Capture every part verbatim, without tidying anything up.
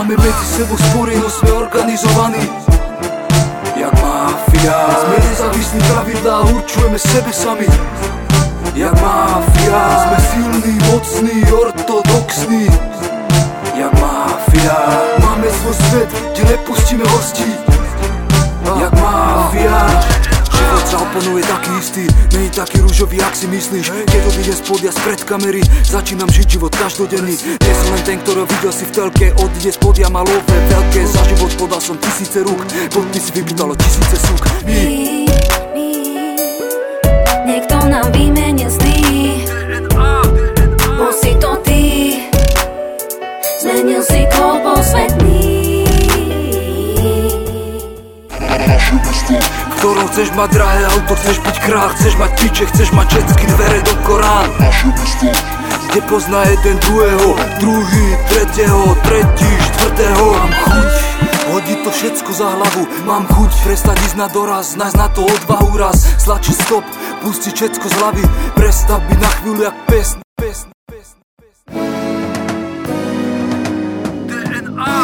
Máme medzi sebou spory, no sme organizovaní jak mafia. Sme nezávislí pravidlá a určujeme sebe sami jak mafia. Sme silní, mocní, ortodoxní jak mafia. Máme svoj svet, kde nepustíme hostí jak mafia. Život sa oponuje taký istý, není taký rúžový, jak si myslíš. Keď odídem spodia spred kamery, začínam žiť život každodenný. Nie som len ten, ktorý videl si v telke, odíde spodia mal love veľké. Za život podal som tisíce rúk, podpisy vypýtalo tisíce súk. My, my, niekto nám vymenil sny. Bol si to ty, zmenil si kód posvetný. V ktorom chceš mať drahé auto, chceš byť král, chceš mať piče, chceš mať všetky dvere do Korán. Kde pozná jeden druhého, druhý, tretieho, tretí, štvrtého. Mám chuť hodiť to všetko za hlavu, mám chuť prestať ísť na doraz, nájsť na to odvahu raz. Slačiť stop, pustiť všetko z hlavy, prestať byť na chvíľu jak pesn, pesn, pesn, pesn. dé en á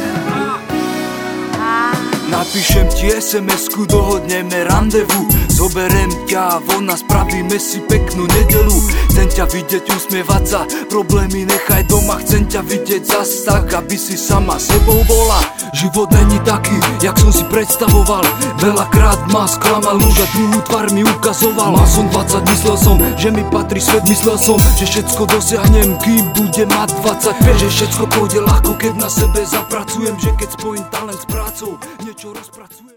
Napíšem ti es em esku, dohodneme randevu. Zoberem ťa von a spravíme si peknú nedelu. Chcem ťa vidieť, usmievať sa, problémy nechaj doma. Chcem ťa vidieť zas tak, aby si sama sebou bola. Život není taký, jak som si predstavoval. Veľakrát ma sklamal, ľudia druhú tvár mi ukazoval. Mal som dvadsať, myslel som, že mi patrí svet. Myslel som, že všetko dosiahnem, kým budem mať dvadsaťpäť. Že všetko pôjde ľahko, keď na sebe zapracujem. Že keď spojím talent s prácou, niečo rozpracujem.